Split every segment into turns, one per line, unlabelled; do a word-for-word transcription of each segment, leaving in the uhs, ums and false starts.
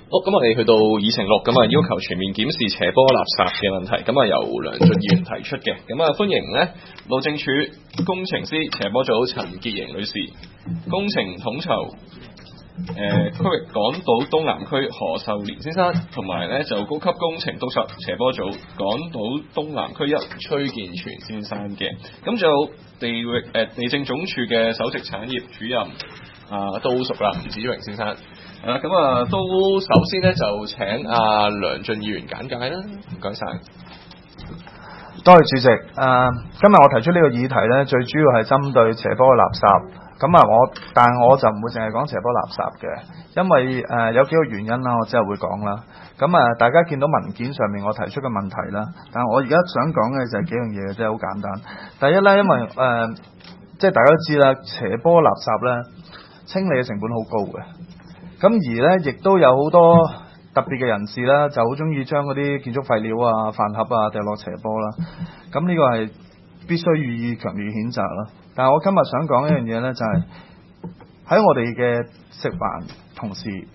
好，咁我哋去到議程六，咁啊要求全面檢視斜坡垃圾嘅問題，咁啊由梁俊議員提出嘅，咁啊歡迎呢路政署工程師斜坡組陳潔瑩女士，工程統籌誒、呃、區域港島東南區何秀蓮先生，同埋咧就高級工程督察斜坡組港島東南區一崔建全先生嘅，咁仲有地域誒、呃、地政總署嘅首席產業主任啊都熟啦，吳子榮先生。係啦，咁啊，都首先咧就請阿梁俊議員簡介啦，唔該晒。
多謝主席。誒、呃，今日我提出呢個議題咧，最主要係針對斜坡嘅垃圾。咁啊，我但我就唔會淨係講斜坡垃圾嘅，因為誒、呃、有幾個原因啦，我之後會講啦。咁啊，大家見到文件上面我提出嘅問題啦，但係我而家想講嘅就係幾樣嘢嘅，真係好簡單。第一咧，因為誒、呃，即係大家都知啦，斜坡垃圾咧清理嘅成本好高嘅。咁而咧，亦都有好多特別嘅人士啦，就好中意將嗰啲建築廢料啊、飯盒啊掉落斜坡啦。咁呢個係必須予以強烈譴責啦。但係我今日想講一樣嘢咧，就係、是、喺我哋嘅食環同事、誒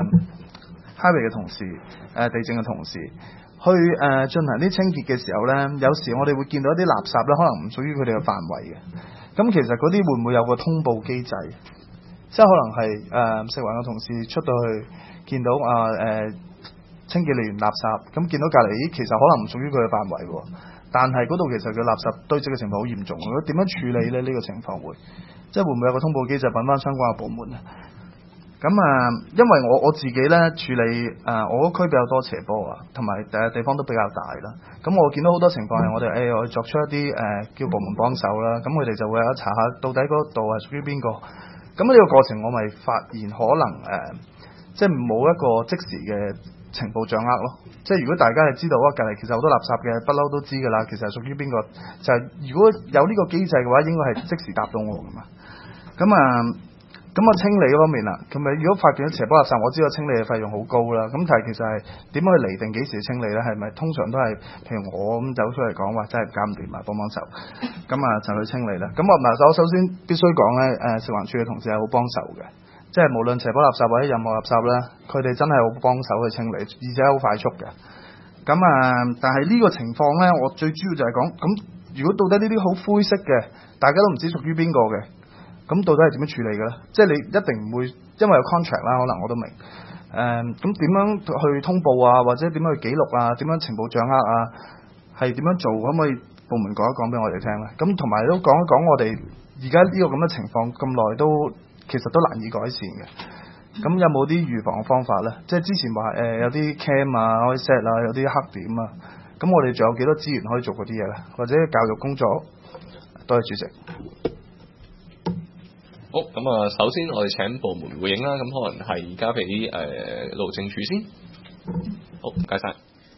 highway 嘅同事、誒、呃、地政嘅同事去誒、呃、進行啲清潔嘅時候咧，有時我哋會見到一啲垃圾咧，可能唔屬於佢哋嘅範圍嘅。咁其實嗰啲會唔會有個通報機制？即係可能係誒、呃、食環嘅同事出到去見到啊誒、呃、清潔完垃圾，咁見到隔離，咦其實可能唔屬於佢嘅範圍喎，但係嗰度其實佢垃圾堆積嘅情況好嚴重，如果點樣處理咧？呢、呢個情況會即係會唔會有個通報機制揾翻相關嘅部門啊？咁啊、呃，因為我我自己咧處理誒、呃、我嗰區比較多斜坡啊，同埋誒地方都比較大啦。咁我見到好多情況係我哋誒、欸、我作出一啲誒、呃、叫部門幫手啦，咁佢哋就會有查下到底嗰度係屬於邊個。咁呢個過程我咪發現可能誒、呃，即係冇一個即時嘅情報掌握咯。即係如果大家係知道啊，隔離其實好多垃圾嘅，不嬲都知㗎啦。其實係屬於邊個？就係、是、如果有呢個機制嘅話，應該係即時答到我㗎嘛。咁啊，咁啊清理嗰方面啦，咁咪如果發現咗斜坡垃圾，我知道清理嘅費用好高啦。咁但係其實係點樣去釐定幾時清理咧？係咪通常都係譬如我咁走出嚟講話真係搞唔掂啊，幫幫手，咁啊就去清理啦。咁我嗱，我首先必須講咧，誒食環署嘅同事係好幫手嘅，即係無論斜坡垃圾或者任何垃圾咧，佢哋真係好幫手去清理，而且好快速嘅。咁啊，但係呢個情況咧，我最主要就係講，咁如果到底呢啲好灰色嘅，大家都唔知屬於邊個嘅，咁到底係點樣處理嘅咧？即係你一定唔會，因為有 contract 啦，可能我都明。誒，咁點樣去通報啊？或者點樣去記錄啊？點樣情報掌握啊？係點樣做？可唔可以部門講一講俾我哋聽咧？咁同埋都講一講我哋而家呢個咁嘅情況咁耐都其實都難以改善嘅。咁有冇啲預防嘅方法咧？即係之前話誒、呃、有啲 cam 啊可以 set 啊，有啲黑點啊。咁我哋仲有幾多資源可以做嗰啲嘢咧？或者教育工作？多謝主席。
好，咁啊，首先我哋請部門回應啦，咁可能係交俾誒路政署先。好，唔該晒。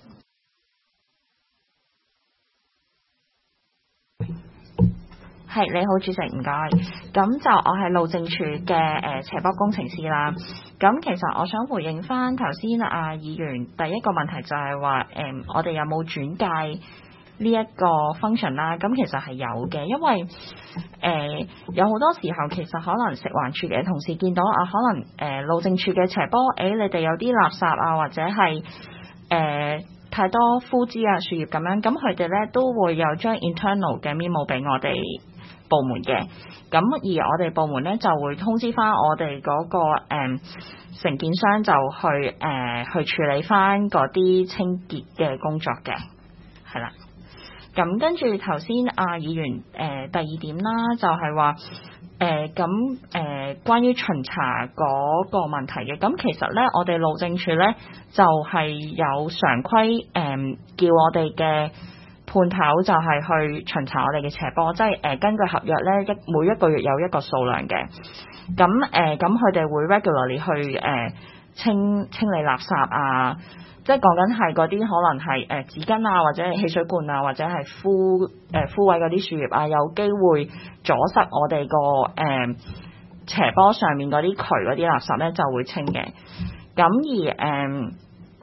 係，你好，主席，唔該。咁就我係路政署嘅誒斜坡工程師啦。咁其實我想回應翻頭先啊議員第一個問題就係話誒我哋有冇轉介呢一個 function 啦？咁其實係有嘅，因為誒、呃、有好多時候其實可能食環署嘅同事見到啊，可能誒、呃、路政署嘅斜坡，誒、欸、你哋有啲垃圾啊，或者係誒、呃、太多枯枝啊、樹葉咁樣，咁佢哋咧都會有將 internal 嘅 memo 俾我哋部門嘅。咁而我哋部門咧就會通知翻我哋嗰、那個誒、呃、承建商就去誒、呃、去處理翻嗰啲清潔嘅工作嘅，係啦。咁跟住頭先阿議員誒、呃、第二點啦，就係話誒咁誒關於巡查嗰個問題嘅。咁其實咧，我哋路政署咧就係、是、有常規誒、呃、叫我哋嘅判頭就係去巡查我哋嘅斜坡，即係誒、呃、根據合約咧一每一個月有一個數量嘅。咁誒咁佢哋會 regularly 去誒、呃、清清理垃圾啊。即係講緊係嗰啲可能係誒紙巾啊，或者係汽水罐啊，或者係枯誒、呃、枯萎嗰啲樹葉啊，有機會阻塞我哋個誒斜坡上面嗰啲渠嗰啲垃圾咧，就會清嘅。咁而誒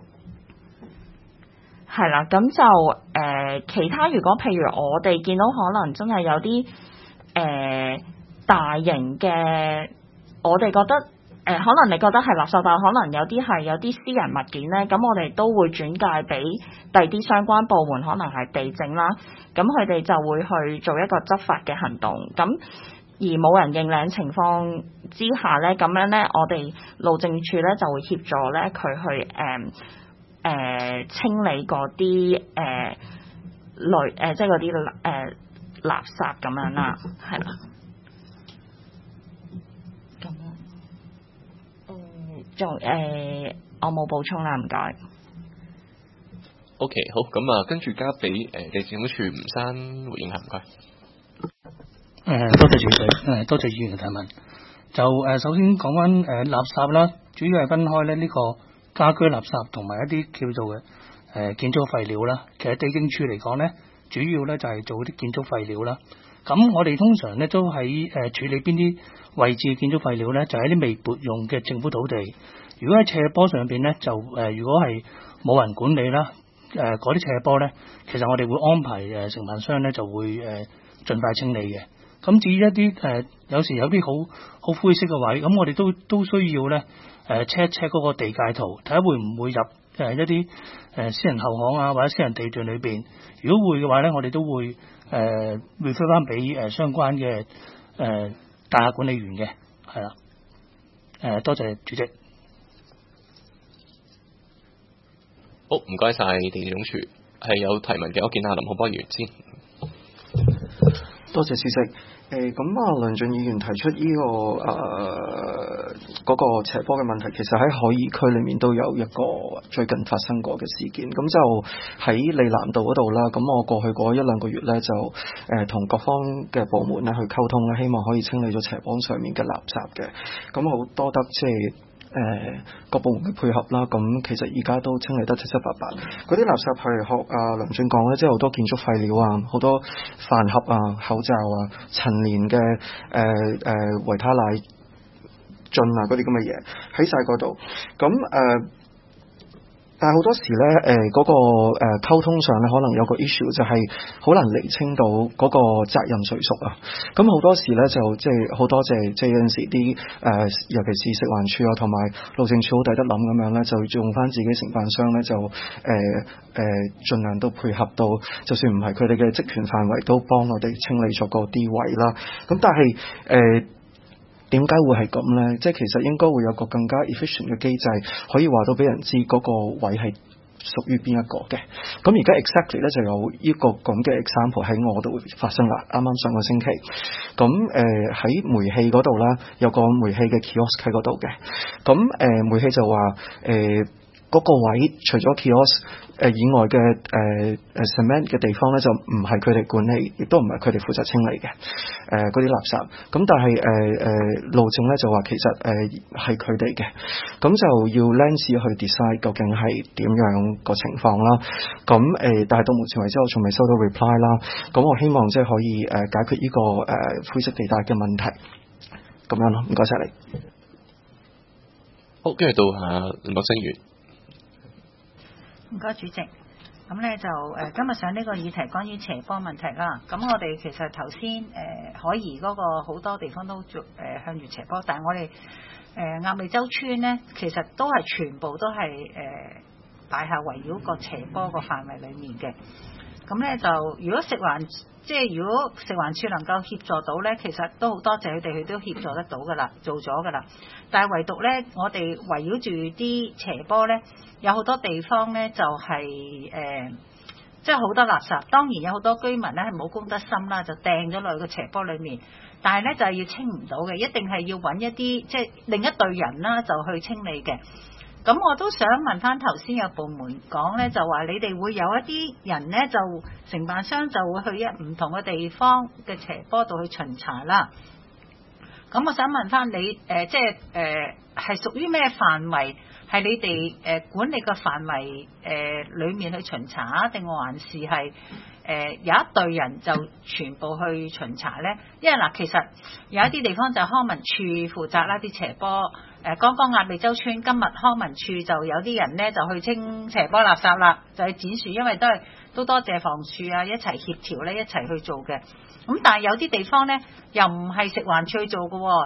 係啦，咁就誒、呃、其他如果譬如我哋見到可能真係有啲誒、呃、大型嘅，我哋覺得呃、可能你覺得係垃圾，但可能有啲係有啲私人物件咧，咁我哋都會轉介俾第啲相關部門，可能係地政啦，咁佢哋就會去做一個執法嘅行動。咁而冇人認領情況之下咧，咁樣咧，我哋路政署咧就會協助咧佢去誒誒、呃呃、清理嗰啲誒類誒即係嗰啲誒垃圾咁樣啦，係啦。咁誒仲誒我冇補充啦，唔該。
OK， 好，咁啊，跟住交俾誒地政總署吳生回應下，唔該。
誒、呃，多謝主席，誒、呃，多謝議員嘅提問。就誒、呃，首先講翻誒垃圾啦，主要係分開咧呢個家居垃圾同埋一啲叫做嘅誒、呃、建築廢料啦。其實地政處嚟講咧，主要咧就係、是、做啲建築廢料啦。咁我哋通常咧都喺誒、呃、處理邊啲位置建築廢料咧，就喺、是、啲未撥用嘅政府土地。如果喺斜坡上邊咧，就誒、呃、如果係冇人管理啦，誒嗰啲斜坡咧，其實我哋會安排誒、呃、承辦商咧就會誒盡、呃、快清理嘅。咁至於一啲誒、呃，有時有啲好好灰色嘅位，咁我哋都都需要咧誒 check check 嗰個地界圖，睇下會唔會入誒、呃、一啲誒、呃、私人後巷啊或者私人地段裏邊。如果會嘅話咧，我哋都會誒 refer 翻俾誒相關嘅誒、呃、大廈管理員嘅，係啦。誒、呃，多謝主席。
好，唔該晒地政總署，係有提問嘅，我見下林浩波議員先。
多謝主席。誒咁啊，梁進議員提出呢、這個誒嗰、呃那個斜坡嘅問題，其實喺海怡區裏面都有一個最近發生過嘅事件。咁就喺利南道嗰度啦。咁我過去嗰一兩個月咧，就誒同、呃、各方嘅部門咧去溝通咧，希望可以清理咗斜坡上面嘅垃圾嘅。咁好多得即係。誒、呃、各部門嘅配合啦，咁其實而家都清理得七七八八。嗰啲垃圾係學啊梁進講咧，即係好多建築廢料啊，好多飯盒啊、口罩啊、陳年嘅誒誒維他奶樽啊嗰啲咁嘅嘢喺晒嗰度。咁誒。呃但係好多時咧，誒、呃、嗰、那個誒、呃、溝通上咧，可能有個 issue 就係好難釐清到嗰個責任誰屬啊。咁好多時咧就即係好多謝，即係有陣時啲誒、呃，尤其是食環署啊，同埋路政署好抵得諗咁樣咧，就用翻自己承辦商咧，就誒誒、呃呃、盡量都配合到，就算唔係佢哋嘅職權範圍，都幫我哋清理咗嗰啲位啦。咁但係誒。呃點解會係咁呢？即係其實應該會有個更加 efficient 嘅機制，可以話到俾人知嗰個位係屬於邊一個嘅。咁而家 exactly 咧就有呢個咁嘅 example 喺我度發生啦。啱啱上個星期，咁誒喺煤氣嗰度啦，有個煤氣嘅 kiosk 喺嗰度嘅。咁誒、呃、煤氣就話誒嗰個位除咗 kiosk 誒以外嘅誒誒 cement 嘅地方咧，就唔係佢哋管理，亦都唔係佢哋負責清理嘅誒嗰啲垃圾。咁但係誒誒路政咧就話其實誒係佢哋嘅，咁、呃、就要 Lens 去 decide 究竟係點樣個情況啦。咁誒、呃，但係到目前為止我仲未收到 reply 啦。咁我希望即係可以誒、呃、解決呢、這個誒、呃、灰色地帶嘅問題。咁樣咯，唔該晒你。
好，跟住到啊林國星議員。
唔該主席，咁咧就誒、呃、今日上呢個議題關於斜坡問題啦。咁我哋其實頭先誒海怡嗰個好多地方都做誒、呃、向住斜坡，但係我哋誒鴨脷洲村咧，其實都係全部都係誒、呃、大廈圍繞個斜坡個範圍裡面嘅。咁咧就如果食環即係如果食環署能夠協助到咧，其實都好多謝佢哋，佢都協助得到噶啦，做咗噶啦。但係唯獨咧，我哋圍繞住啲斜坡咧，有好多地方咧就係、是、誒，即係好多垃圾。當然有好多居民咧係冇公德心啦，就掟咗落去個斜坡裡面。但係咧就係、是、要清唔到嘅，一定係要揾一啲即係另一隊人啦，就去清理嘅。咁我都想問翻頭先有部門講咧，就話你哋會有一啲人咧，就承辦商就會去一唔同嘅地方嘅斜坡度去巡查啦。咁我想問翻你誒、呃，即係誒係屬於咩範圍？係你哋誒、呃、管理嘅範圍誒裡面去巡查，定還是係誒、呃、有一隊人就全部去巡查咧？因為嗱、呃，其實有一啲地方就康文署負責啦，啲斜坡。誒，剛剛鴨脷洲村今日康文署就有啲人咧就去清斜坡垃圾啦，就去剪樹，因為都係都多謝房署啊一齊協調咧一齊去做嘅。咁但係有啲地方咧又唔係食環署去做嘅，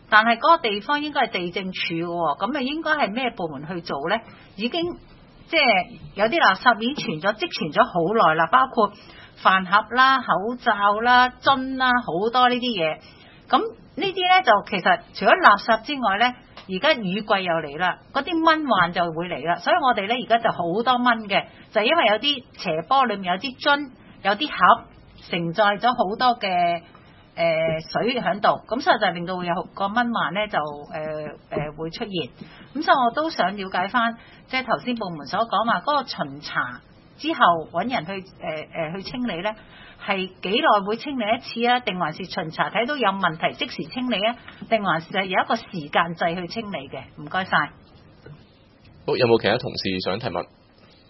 但係嗰個地方應該係地政處嘅喎，咁啊應該係咩部門去做咧？已經即係有啲垃圾已經存咗積存咗好耐啦，包括飯盒啦、口罩啦、樽啦，好多呢啲嘢。咁呢啲咧就其實除咗垃圾之外咧，而家雨季又嚟啦，嗰啲蚊患就會嚟啦。所以我哋咧而家就好多蚊嘅，就係因為有啲斜坡裏面有啲樽、有啲盒承載咗好多嘅。誒、呃、水喺度，咁所以就令到會有個蚊患咧就誒誒、呃呃、會出現。咁所以我都想了解翻，即係頭先部門所講話嗰個巡查之後揾人去誒誒、呃、去清理咧，係幾耐會清理一次啊？定還是巡查睇到有問題即時清理啊？定還是係有一個時間制去清理嘅？唔該晒。
好，有冇其他同事想提問？誒、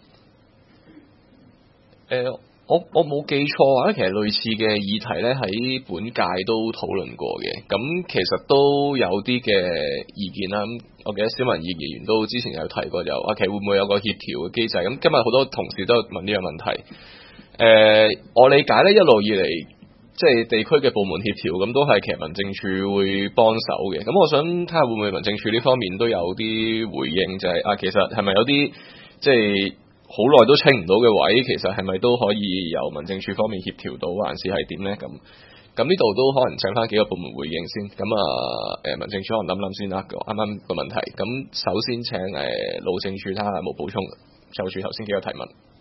呃。我我冇記錯啊，其實類似嘅議題咧喺本屆都討論過嘅，咁其實都有啲嘅意見啦。咁我記得小民議員都之前有提過，就啊其實會唔會有個協調嘅機制？咁今日好多同事都問呢個問題。誒、呃，我理解咧一路以嚟，即係地區嘅部門協調，咁都係其實民政處會幫手嘅。咁我想睇下會唔會民政處呢方面都有啲回應，就係、是、啊其實係咪有啲即係好耐都清唔到嘅位，其實係咪都可以由民政處方面協調到，還是係點呢？咁咁呢度都可能請翻幾個部門回應先。咁啊，誒民政處可能諗諗先啦。啱啱個問題，咁首先請誒路政處睇下有冇補充，就住頭先幾個提問。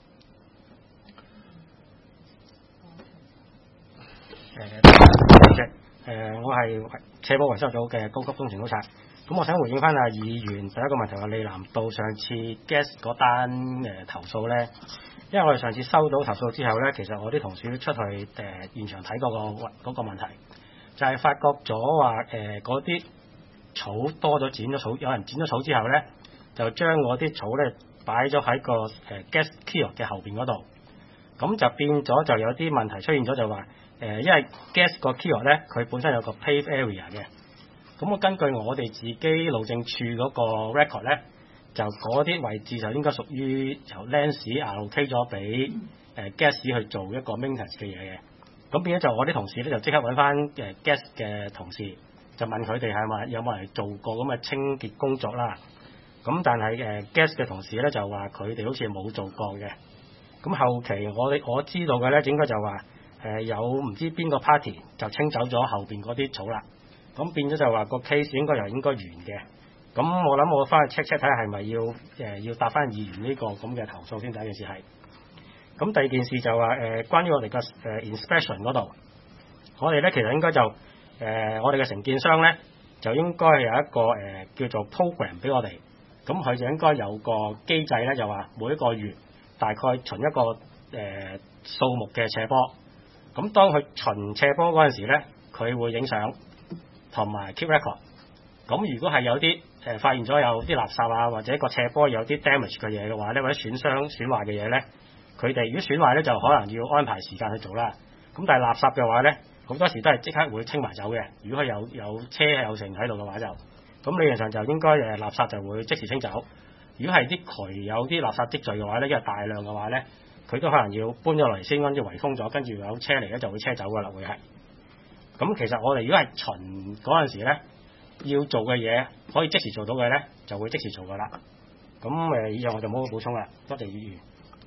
誒、呃，我係斜坡維修組嘅高級工程督察。咁我想回應翻阿議員第一個問題，話利南道上次 gas 嗰單誒投訴咧，因為我哋上次收到投訴之後咧，其實我啲同事都出去誒、呃、現場睇嗰個嗰個問題，就係、是、發覺咗話誒嗰啲草多咗剪咗草，有人剪咗草之後咧，就將嗰啲草咧擺咗喺個誒 gas kiosk 嘅後邊嗰度，咁就變咗就有啲問題出現咗，就話誒、呃、因為 gas 個 kiosk 咧佢本身有個 pave area 嘅。咁我根據我哋自己路政處嗰個 record 咧，就嗰啲位置就應該屬於由 Lance allocate 咗俾誒 gas 去做一個 maintenance 嘅嘢嘅。咁變咗就我啲同事咧就即刻揾翻誒 gas 嘅同事，就問佢哋係咪有冇人做過咁嘅清潔工作啦。咁但係誒 gas 嘅同事咧就話佢哋好似冇做過嘅。咁後期我哋我知道嘅咧應該就話誒有唔知邊個 party 就清走咗後邊嗰啲草啦。咁變咗就話個 case 應該又應該完嘅，咁我諗我翻去 check check 睇下係咪要誒、呃、要答翻議員呢個咁嘅投訴先。第一件事係，咁第二件事就話誒、呃、關於我哋嘅誒 inspection 嗰度，我哋咧其實應該就誒、呃、我哋嘅承建商咧就應該有一個誒、呃、叫做 program 俾我哋，咁佢就應該有個機制咧，就話每一個月大概巡一個誒、呃、數目嘅斜坡，咁當佢巡斜坡嗰陣時咧，佢會影相。同埋 keep record， 咁如果係有啲誒、呃、發現咗有啲垃圾啊，或者個斜坡有啲 damage 嘅嘢嘅話咧，或者損傷損壞嘅嘢咧，佢哋如果損壞咧就可能要安排時間去做啦。咁但係垃圾嘅話咧，好多時都係即刻會清埋走嘅。如果佢有有車有剩喺度嘅話就，咁理論上就應該誒垃圾就會即時清走。如果係啲渠有啲垃圾積聚嘅話咧，因為大量嘅話咧，佢都可能要搬咗嚟先，跟住圍封咗，跟住有車嚟咧就會車走噶啦，會係。咁其實我哋如果係巡嗰陣時咧，要做嘅嘢可以即時做到嘅咧，就會即時做噶啦。咁誒，以上我就冇補充啦。多謝議員。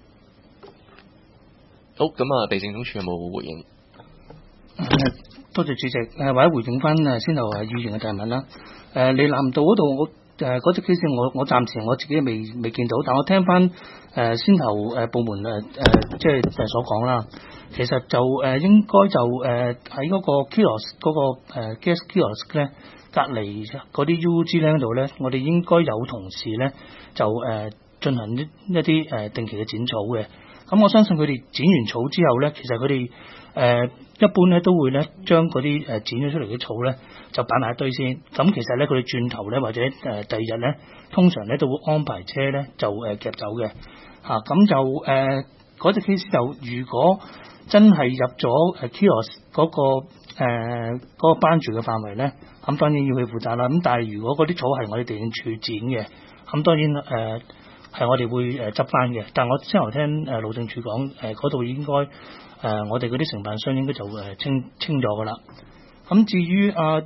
好，咁啊，地政總署有冇回應？
多謝主席。誒，或者回應翻誒先頭誒議員嘅提問啦。誒，利南道嗰度我誒嗰隻 case 我我暫時我自己未未見到，但我聽翻誒先頭誒部門誒誒即係誒所講啦。其實就誒、呃、應該就誒喺嗰個 kiosk 嗰、那個、呃、gas kiosk 咧隔離嗰啲 U G 咧度咧，我哋應該有同事咧就誒、呃、進行一一啲誒、呃、定期嘅剪草嘅。咁我相信佢哋剪完草之後咧，其實佢哋誒一般咧都會咧將嗰啲誒剪咗出嚟嘅草咧就擺埋一堆先。咁其實咧佢哋轉頭咧或者誒、呃、第二日咧，通常咧都會安排車咧就誒、呃、夾走嘅嚇。咁、啊、就誒嗰隻 case 就如果真係入咗誒 kiosk 嗰個誒嗰個班住嘅範圍咧，咁當然要去負責啦。咁但係如果嗰啲草係我哋地政處剪嘅，咁當然誒係我哋會誒執翻嘅。但係我先頭聽誒路政處講誒嗰度應該誒我哋嗰啲承辦商應該就誒清清咗噶啦。咁至於啊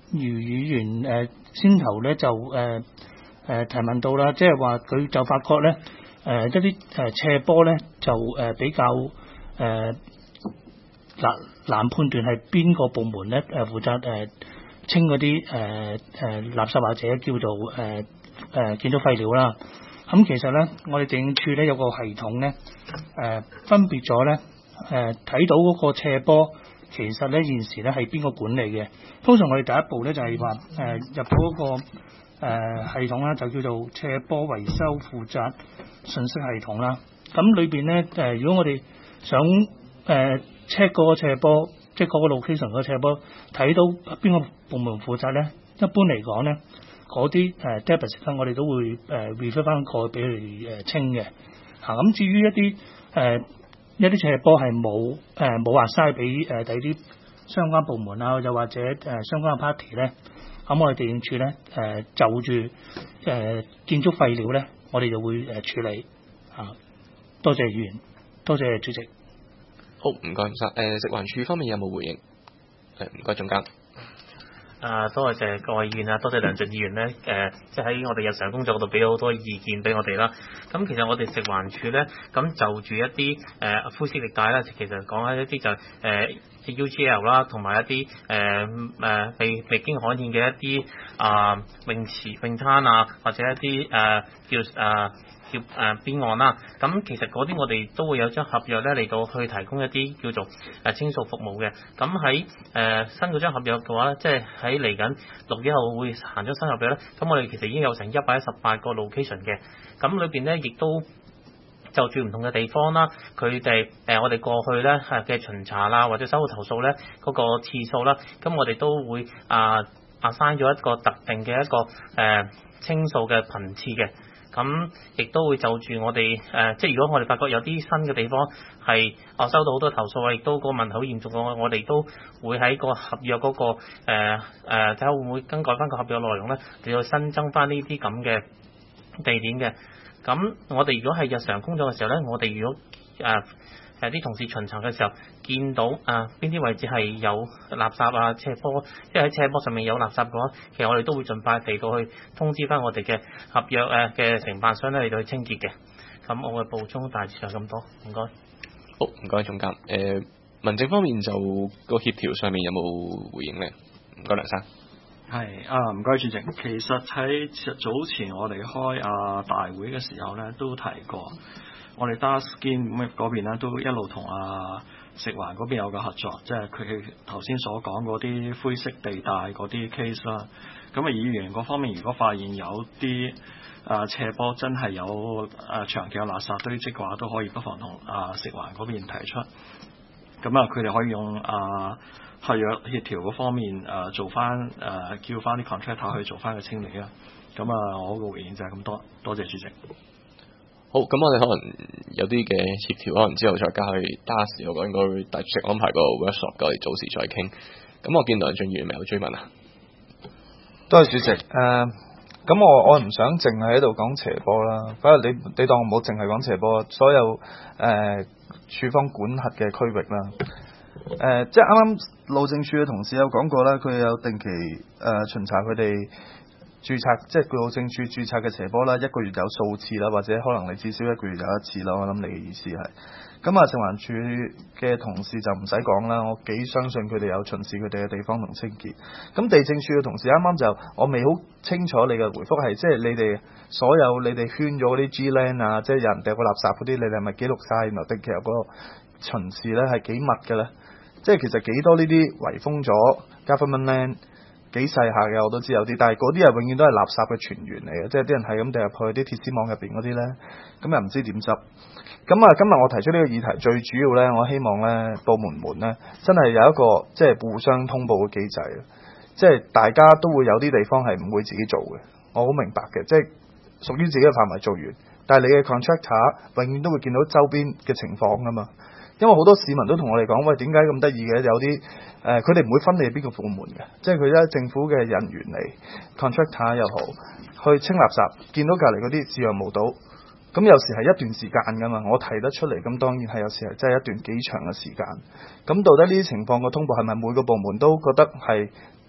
余議員誒、呃、先頭咧就誒誒、呃呃、提問到啦，即係話佢就發覺咧誒、呃、一啲誒斜坡咧就誒、呃、比較誒難難判斷係邊個部門咧誒負責誒、呃、清嗰啲誒誒垃圾或者叫做誒誒、呃、建築廢料啦。咁、嗯、其實咧，我哋地政處咧有個系統咧誒、呃、分別咗咧誒睇到嗰個斜坡。其實咧現時咧係邊個管理嘅？通常我哋第一步咧就係話誒入到嗰、那個、呃、系統啦，就叫做斜坡維修負責信息系統啦。咁裏邊咧誒，如果我哋想誒 check 嗰個斜坡，即係嗰個 location 嗰個斜坡，睇到邊個部門負責咧，一般嚟講咧，嗰啲誒 debit 我哋都會誒 refer 翻過去俾佢哋誒清嘅。嚇、啊、咁至於一啲誒。呃一啲斜坡係冇誒冇話嘥俾誒第啲相關部門啊，又或者誒、呃、相關嘅 party 咧，咁我哋地政處咧誒就住誒、呃、建築廢料咧，我哋就會誒、呃、處理嚇、啊。多謝議員，多謝主席。
好，唔該唔該。誒、呃、食環署方面有冇回應？誒唔該總監。
啊，多謝各位議員啊，多謝梁進議員咧，誒、呃，即係喺我哋日常工作嗰度俾咗好多意見俾我哋啦。咁其實我哋食環署咧，咁就住一啲誒灰色地帶啦，其實講緊一啲就係、是、誒、呃、U G L 啦，同埋一啲誒誒未未經刊憲嘅一啲啊、呃、泳池泳灘啊，或者一啲誒、呃、叫誒。呃叫誒邊岸啦，咁其實嗰啲我哋都會有張合約咧嚟到去提供一啲叫做誒清掃服務嘅。咁喺誒新嗰張合約嘅話咧，即係喺嚟緊六月後會行咗新合約咧。咁我哋其實已經有成一百一十八個 location 嘅，咁裏邊咧亦都就住唔同嘅地方啦，佢哋誒我哋過去咧嘅巡查啦，或者收到投訴咧嗰個次數啦，咁我哋都會啊啊刪咗一個特定嘅一個誒、呃、清掃嘅頻次嘅。咁亦都會就住我哋誒、呃，即係如果我哋發覺有啲新嘅地方係我收到好多投訴啊，亦都個問題好嚴重嘅，我哋都會喺個合約嗰、那個誒誒睇下會唔會更改翻個合約內容咧，嚟到新增翻呢啲咁嘅地點嘅。咁我哋如果係日常工作嘅時候咧，我哋如果誒誒啲同事巡查嘅時候見到啊邊啲位置係有垃圾啊斜坡，即係喺斜坡上面有垃圾嘅話，其實我哋都會盡快嚟到去通知翻我哋嘅合約誒嘅承辦商咧嚟到去清潔嘅。咁我嘅補充大致就咁多，唔該。
好，唔該總監。誒、呃，民政方面就個協調上面有冇回應咧？唔該梁生。
係啊，唔該主席。其實喺早前我哋開啊大會嘅時候咧，都提過。我哋 Daskin 咁嗰邊咧，都一路同啊食環嗰邊有個合作，即係佢頭先所講嗰啲灰色地帶嗰啲 case 啦。咁啊，議員嗰方面如果發現有啲啊斜坡真係有啊長期有垃圾堆積嘅話，都可以不妨同啊食環嗰邊提出。咁啊，佢哋可以用啊合約協調嗰方面啊做翻啊叫翻啲 contractor 去做翻個清理啦。咁啊，我個回應就係咁多，多謝主席。
好，咁我哋可能有啲嘅協調，可能之後再加去打時，我覺應該會大主席安排個 workshop，我哋早時再傾。咁我見梁進議員未有追問啊？
多謝主席。誒、呃，咁我我唔想淨係喺度講斜坡啦，反而你你當我冇淨係講斜坡，所有誒、呃、處方管轄嘅區域啦。誒、呃，即係啱啱路政署嘅同事有講過啦，佢有定期誒、呃、巡查佢哋註冊，即係路政署註冊嘅斜坡啦，一個月有數次啦，或者可能你至少一個月有一次啦。我諗你嘅意思係，咁啊，食環署嘅同事就唔使講啦，我幾相信佢哋有巡視佢哋嘅地方同清潔。咁地政署嘅同事啱啱就我未好清楚你嘅回覆係，即係你哋所有你哋圈咗嗰啲 G land 啊，即係有人掉個垃圾嗰啲，你哋係咪記錄晒？然後定期有個巡視咧係幾密嘅咧？即係其實幾多呢啲圍封咗 government land？幾細下嘅我都知有啲，但係嗰啲係永遠都係垃圾嘅泉源嚟嘅，即係啲人係咁掉入去啲鐵絲網入邊嗰啲咧，咁又唔知點執。咁啊，今日我提出呢個議題，最主要咧，我希望咧部門們咧真係有一個即係互相通報嘅機制，即係大家都會有啲地方係唔會自己做嘅，我好明白嘅，即係屬於自己嘅範圍做完，但係你嘅 contractor 永遠都會見到周邊嘅情況㗎嘛。因為好多市民都同我哋講，喂，點解咁得意嘅？有啲誒，佢哋唔會分你係邊個部門嘅，即係佢咧政府嘅人員嚟 contractor 又好，去清垃圾，見到隔離嗰啲視若無睹，咁有時係一段時間噶嘛，我提得出嚟，咁當然係有時係真係一段幾長嘅時間。咁到底呢啲情況個通報係咪每個部門都覺得係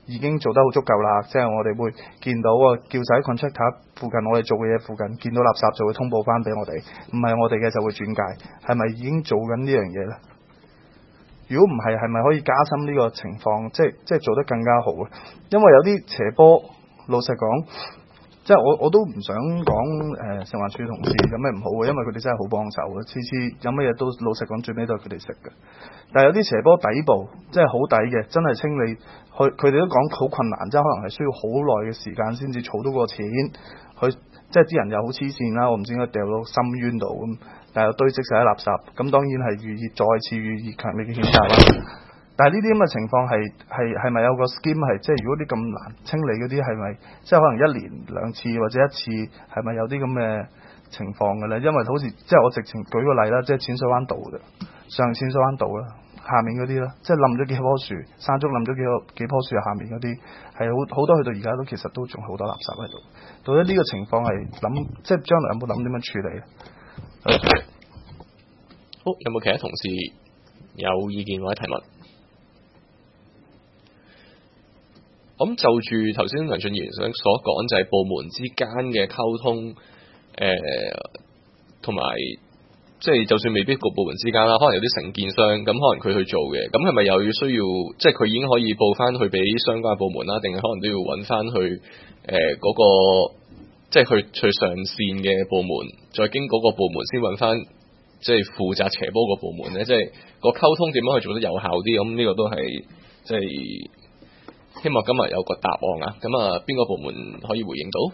已經做得好足夠啦，即係我哋會見到啊，叫晒 contractor 附近我哋做嘅嘢附近見到垃圾就會通報翻俾我哋，唔係我哋嘅就會轉介，係咪已經做緊呢樣嘢呢？如果唔係，係咪可以加深呢個情況，即係即係做得更加好咧？因為有啲邪波，老實講。即係我我都唔想講誒食環署同事有咩唔好嘅，因為佢哋真係好幫手嘅，次次有乜嘢都老實講最尾都係佢哋食嘅。但係有啲斜坡底部即係好底嘅，真係清理，佢佢哋都講好困難，即係可能係需要好耐嘅時間先至儲到個錢，去即係啲人又好黐線啦，我唔知應該掉到深淵度咁，但係又堆積晒喺垃圾，咁當然係予以再次予以強烈嘅譴責啦。但係呢啲咁嘅情況係係係咪有個 scheme 係即係如果啲咁難清理嗰啲係咪即係可能一年兩次或者一次係咪有啲咁嘅情況嘅咧？因為好似即係我直情舉個例啦，即係淺水灣道嘅上淺水灣道啦，下面嗰啲啦，即係冧咗幾棵樹，山竹冧咗幾個幾棵樹，下面嗰啲係好好多去到而家都其實都仲好多垃圾喺度。到底呢個情況係諗即係將來有冇諗點樣處理咧？
好，有冇其他同事有意見或者提問？咁就住頭先梁俊賢所所講，就係部門之間嘅溝通，誒同埋即係就算未必個部門之間啦，可能有啲承建商咁，可能佢去做嘅，咁係咪又要需要即係佢已經可以報翻去俾相關部門啦，定係可能都要揾翻去誒嗰個即係去去上線嘅部門，再經嗰個部門先揾翻即係負責斜坡個部門咧，即係個溝通點樣去做得有效啲？咁呢個都係即係。希望今日有個答案啊！咁啊，邊個部門可以回應到？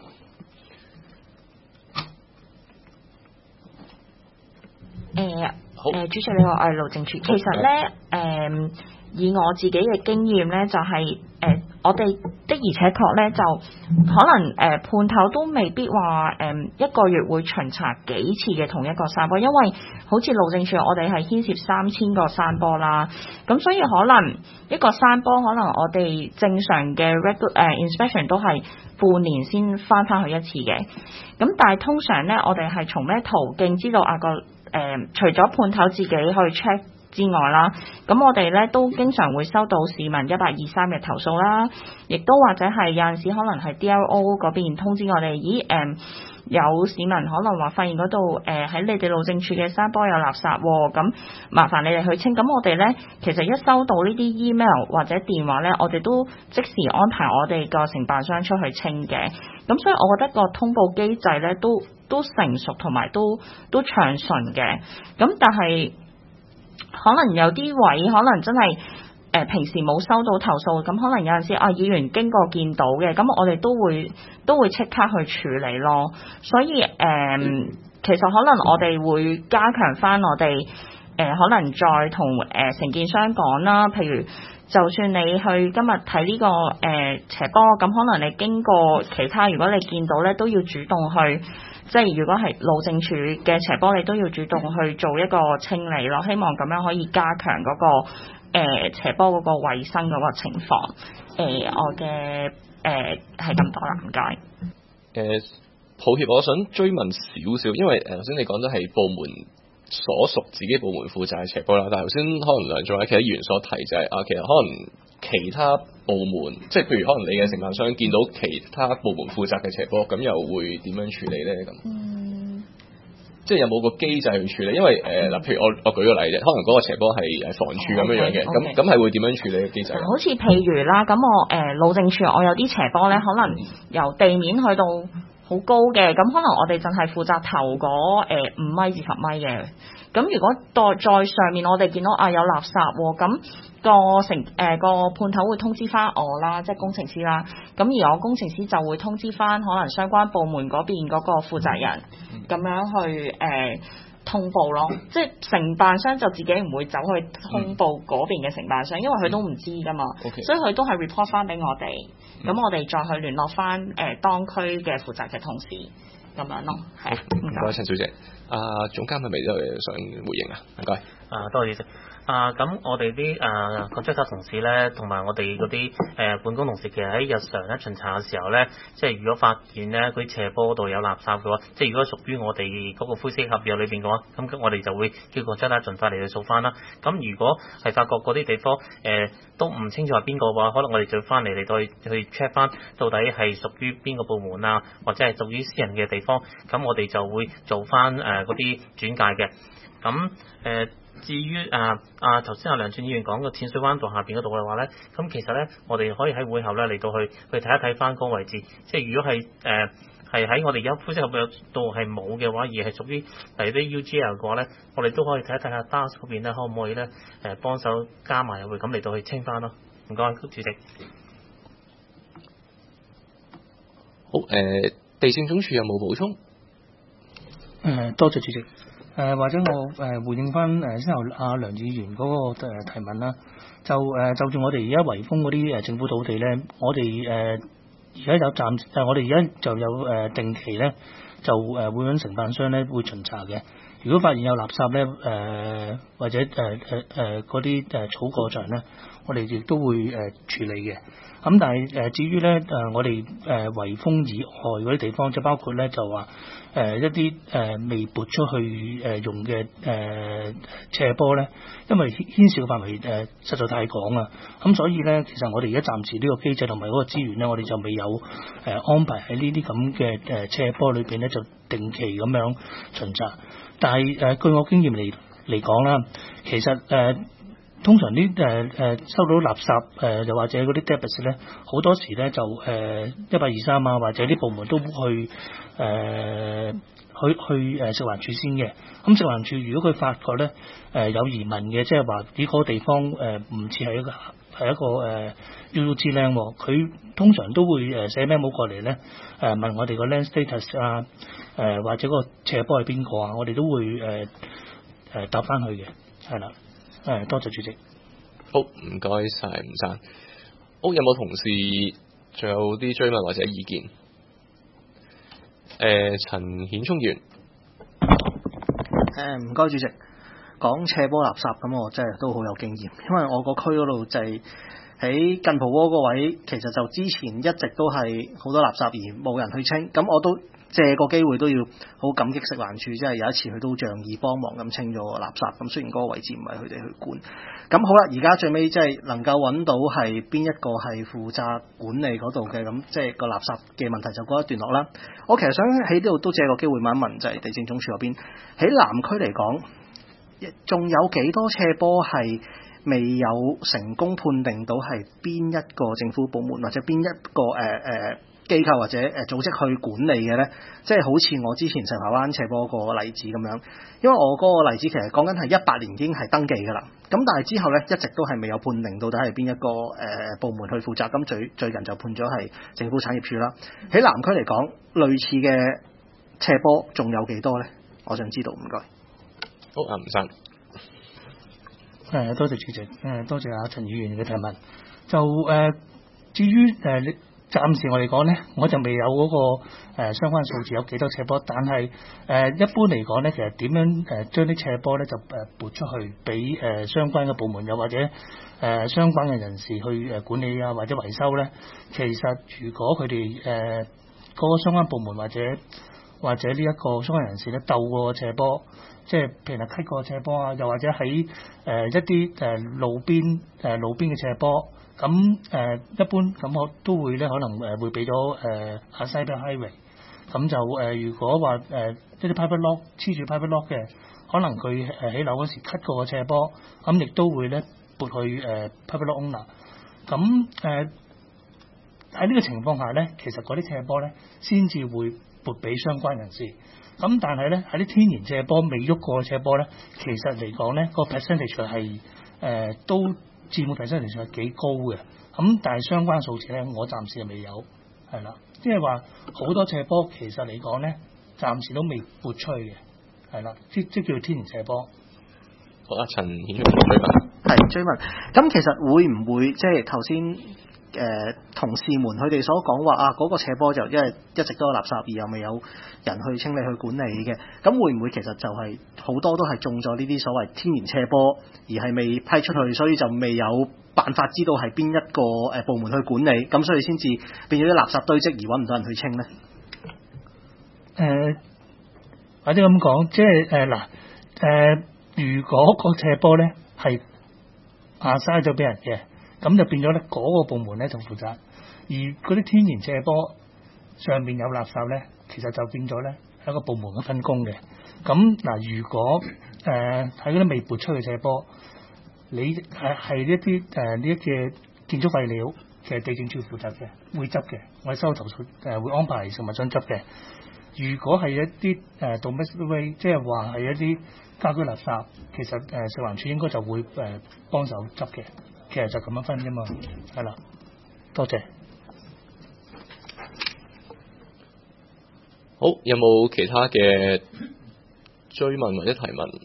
誒、呃，好誒，主席你好，我係路政署。其實咧，誒、呃，以我自己嘅經驗咧，就係、是、誒、呃，我哋的而且確咧，就可能誒、呃、判頭都未必話誒、呃、一個月會巡查幾次嘅同一個山坡，因為好似路政署，我哋係牽涉三千個山坡啦，咁所以可能一個山坡，可能我哋正常嘅 regular 誒 inspection 都係半年先翻翻去一次嘅，咁但係通常咧，我哋係從咩途徑知道啊個誒、呃、除咗判頭自己去 check之外啦，咁我哋咧都經常會收到市民一八二三嘅投訴啦，亦都或者係有陣時可能係 D L O 嗰邊通知我哋，咦誒、呃、有市民可能話發現嗰度誒喺你哋路政署嘅山坡有垃圾，咁麻煩你哋去清。咁我哋咧其實一收到呢啲 email 或者電話咧，我哋都即時安排我哋個承辦商出去清嘅。咁所以我覺得個通報機制咧都都成熟同埋都都暢順嘅。咁但係可能有啲位可能真係誒、呃、平時冇收到投訴，咁可能有陣時啊議員經過見到嘅，咁我哋都會都會即刻去處理咯。所以誒、呃，其實可能我哋會加強翻我哋誒、呃，可能再同誒承建商講啦。譬如就算你去今日睇呢個誒、呃、斜坡，咁可能你經過其他，如果你見到咧，都要主動去。即係如果係路政署嘅斜坡，你都要主動去做一個清理咯。希望咁樣可以加強嗰、那個誒、呃、斜坡嗰個衞生嗰個情況。誒、呃，我嘅誒係咁多啦，唔該。誒、
呃，抱歉，我想追問少少，因為誒頭先你講都係部門所屬自己部門負責嘅斜坡啦，但係頭先可能梁仲有其他議員所提就係、是、啊，其實可能。其他部門，即係譬如可能你嘅承辦商見到其他部門負責嘅斜坡，咁又會點樣處理咧？咁，嗯，即係有冇個機制去處理？因為誒嗱，譬如我我舉個例啫，可能嗰個斜坡係誒房署咁樣樣嘅，咁咁係會點樣處理嘅機制？
好似譬如啦，咁我誒路政署，我有啲斜坡咧，可能由地面去到好高嘅，咁可能我哋淨係負責頭嗰誒五米至十米嘅。咁如果再再上面，我哋見到啊有垃圾喎，咁、個成誒、呃、個判頭會通知翻我啦，即係工程師啦。咁而我工程師就會通知翻可能相關部門嗰邊嗰個負責人，咁樣去誒、呃、通報咯。即係承辦商就自己唔會走去通報嗰邊嘅承辦商，因為佢都唔知㗎嘛。Okay. 所以佢都係 report 翻俾我哋，咁我哋再去聯絡翻誒、呃、當區嘅負責嘅同事。咁樣咯，係唔該，
陳小姐，阿、啊、總監係咪都有想回應啊？唔該，
啊多謝主席。 啊，咁我哋啲誒contractor同事咧，同埋我哋嗰啲誒本工同事，其實喺日常咧巡查嘅時候咧，即係如果發現咧嗰啲斜坡嗰度有垃圾嘅話，即係如果屬於我哋嗰個灰色合約裏邊嘅話，咁我哋就會叫contractor盡快嚟去掃翻啦。咁如果係發覺嗰啲地方誒、呃、都唔清楚係邊個嘅話，可能我哋就翻嚟嚟到去去 check 翻到底係屬於邊個部門啊，或者係屬於私人嘅地方，咁我哋就會做翻誒嗰啲轉介嘅。咁誒。呃至於啊啊頭先阿梁俊議員講個淺水灣道下邊嗰度嘅話咧，咁其實咧我哋可以喺會後咧嚟到去去睇一睇翻嗰個位置，即係如果係誒係喺我哋而家灰色合約度係冇嘅話，而係屬於例如啲 U G L 嘅話咧，我哋都可以睇一睇下 D A S 嗰邊咧可唔可以咧誒幫手加埋入去，咁嚟到去清翻咯。唔該，主席。
好誒、呃，地政總署有冇補充？誒、
呃，多謝主席。誒、呃、或者我誒、呃、回應翻誒先後阿梁議員嗰個誒提問啦，就誒、呃、就住我哋而家圍封嗰啲誒政府土地咧，我哋誒而家有暫誒、呃、我哋而家就有誒、呃、定期咧，就誒、呃、會揾承辦商咧會巡查嘅。如果發現有垃圾咧，誒、呃、或者誒誒誒嗰啲誒草過場咧，我哋亦都會誒、呃、處理嘅。咁但係誒、呃、至於咧誒、呃、我哋誒圍封以外嗰啲地方，即係包括咧就話誒、呃、一啲誒、呃、未撥出去誒、呃、用嘅誒、呃、斜坡咧，因為牽涉嘅範圍誒、呃、實在太廣啊，咁所以咧其實我哋而家暫時呢個機制同埋嗰個資源咧，我哋就未有誒、呃、安排喺呢啲咁嘅誒斜坡裏邊咧，就定期咁樣巡查。但係誒、呃、據我經驗嚟嚟講啦，其實誒。呃通常啲誒誒收到垃圾誒又、呃、或者嗰啲 debit 咧，好多時咧就誒一八二三啊，或者啲部門都會去誒、呃、去去誒食環署先嘅。咁食環署如果佢發覺咧誒、呃、有疑問嘅，即係話呢個地方誒唔似係一個係一個誒 U U G land 喎，佢通常都會誒寫 memo 過嚟咧誒問我哋個 land status 啊誒、呃、或者個斜坡係邊個啊，我哋都會誒誒、呃、答翻去嘅，係啦。誒，多謝主席。
好，唔該晒吳生。好，有冇同事仲有啲追問或者意見？誒、呃，陳顯聰議員。
誒，唔該主席。講斜坡垃圾咁，我真係都好有經驗，因為我個區嗰度就係喺近蒲窩個位，其實就之前一直都係好多垃圾而冇人去清，咁我都借個機會都要好感激食環署，即係有一次佢都仗義幫忙咁清咗個垃圾，咁雖然嗰個位置唔係佢哋去管，咁好啦，而家最尾即係能夠揾到係邊一個係負責管理嗰度嘅，咁即係個垃圾嘅問題就告一段落啦。我其實想喺呢度都借個機會問一問，就係地政總署嗰邊喺南區嚟講，仲有幾多斜坡係未有成功判定到係邊一個政府部門或者邊一個誒誒、呃、機構或者誒組織去管理嘅咧？即係好似我之前石排灣斜坡個例子咁樣，因為我嗰個例子其實講緊係一八年已經係登記㗎啦，咁但係之後咧一直都係未有判定到底係邊一個誒、呃、部門去負責，咁最最近就判咗係政府產業署啦。喺南區嚟講，類似嘅斜坡仲有幾多咧？我想知道，唔該。
好，阿吳生。
誒，多謝主席，誒，多謝阿陳議員嘅提問。就誒、呃，至於誒，你、呃、暫時我嚟講咧，我就未有嗰、那個誒、呃、相關數字有幾多斜坡，但係誒、呃、一般嚟講咧，其實點樣誒將啲斜坡咧就誒撥出去俾誒、呃、相關嘅部門，又或者誒、呃、相關嘅人士去誒管理啊，或者維修咧，其實如果佢哋誒嗰個相關部門或者或者呢一個相關人士咧鬥過斜坡，即係譬如話溪過斜坡啊，又或者喺誒、呃、一啲誒、呃、路邊誒、呃、路邊嘅斜坡，咁誒、呃、一般咁我都會咧可能誒會俾咗誒 Assigned Highway，咁就誒、呃、如果話誒、呃、一啲 private lot 黐住 private lot 嘅，可能佢誒起樓嗰時 cut 過個斜坡，咁亦都會咧撥去誒、呃、private lot owner，咁誒喺呢個情況下咧，其實嗰啲斜坡咧先至會撥俾相關人士。咁但係咧喺啲天然斜坡未喐過嘅斜坡咧，其實嚟講咧個 percentage 係誒都佔嘅 percentage 係幾高嘅。咁但係相關數字咧，我暫時係未有，係啦，即係話好多斜坡其實嚟講咧，暫時都未撥出去嘅，係啦，即即叫做天然斜坡。
好啊，陳顯聰追問，
係追問，咁其實會唔會即係頭先呃、同事們佢哋所講話啊嗰、嗰個斜坡就因為一直都有垃圾而又未有人去清理去管理嘅，咁會唔會其實就係好多都係中咗呢啲所謂天然斜坡，而係未批出去，所以就未有辦法知道係邊一個誒部門去管理，咁所以先至變咗啲垃圾堆積而揾唔到人去清呢？
誒、呃，或者咁講，即係誒嗱誒，如果個斜坡咧係壓嘥咗俾人嘅，咁就變咗咧嗰個部門咧就負責，而嗰啲天然斜坡上面有垃圾咧，其實就變咗咧係一個部門嘅分工嘅。咁嗱、呃，如果誒喺嗰啲未撥出嘅斜坡，你係係一啲誒呢一嘅建築廢料，其實地政處負責嘅，會執嘅，我哋收投訴誒、呃、會安排食物商執嘅。如果係一啲誒 domestic waste，即係話係一啲家居垃圾，其實誒、呃、食環署應該就會誒、呃、幫手執嘅。其實就咁樣分啫嘛，係啦，多謝。
好，有冇其他嘅追問或者提問？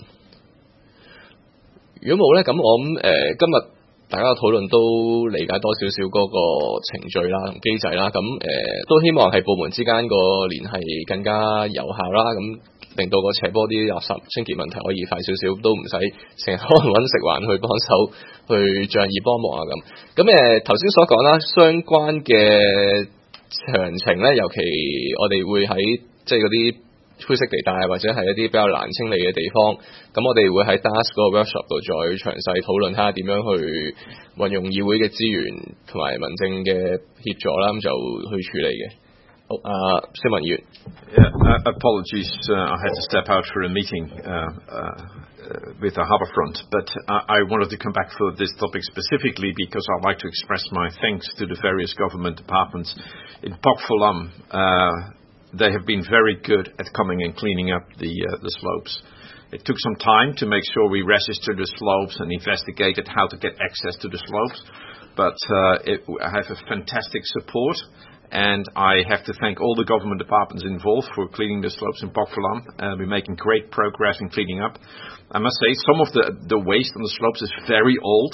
如果冇咧，咁我諗誒、呃、今日大家嘅討論都理解多少少嗰個程序啦同機制啦，咁誒、呃、都希望係部門之間個聯繫更加有效啦，咁令到個斜坡啲垃圾清潔問題可以快少少，都唔使成日可能揾食環去幫手去仗義幫忙啊咁。咁誒頭先所講啦，相關嘅詳情咧，尤其我哋會喺即係嗰啲灰色地帶或者係一啲比較難清理嘅地方，咁我哋會喺 D A S 嗰個 workshop 度再詳細討論，睇下點樣去運用議會嘅資源同埋民政嘅協助啦，咁就去處理嘅。好，啊，謝文議員。
Yeah, uh, apologies, uh, I had to step out for a meeting uh, uh, with the Harbourfront, but uh, I wanted to come back for this topic specifically because I'd like to express my thanks to the various government departments in Pokfulam. Uh, They have been very good at coming and cleaning up the uh, the slopes. It took some time to make sure we registered the slopes and investigated how to get access to the slopes, but uh, it, I have a fantastic support, and I have to thank all the government departments involved for cleaning the slopes in Pokfulam. Uh, we're making great progress in cleaning up. I must say, some of the, the waste on the slopes is very old.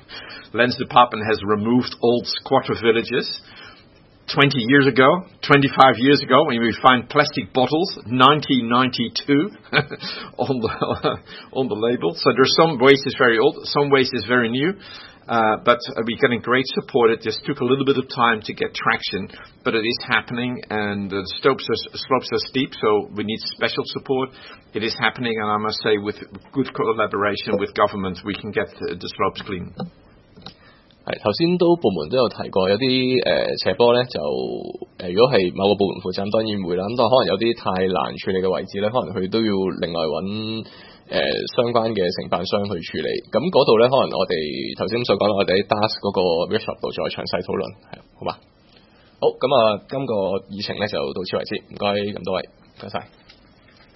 Lens Department has removed old squatter villages. twenty years ago, twenty-five years ago, when we find plastic bottles, nineteen ninety-two on the on the label. So there's some waste is very old, some waste is very new, uh, but we're getting great support. It just took a little bit of time to get traction, but it is happening, and the slopes are, slopes are steep, so we need special support. It is happening, and I must say, with good collaboration with government, we can get the, the slopes clean.
係頭先都部門都有提過，有啲誒、呃、斜坡咧就誒、呃，如果係某個部門負責，當然會啦。咁但係可能有啲太難處理嘅位置咧，可能佢都要另外揾誒、呃、相關嘅承辦商去處理。咁嗰度咧，可能我哋頭先所講，我哋喺 D A S 嗰個 workshop 度再詳細討論，係好嘛？好，咁啊，今個議程咧就到此為止，唔該咁多位，唔該晒。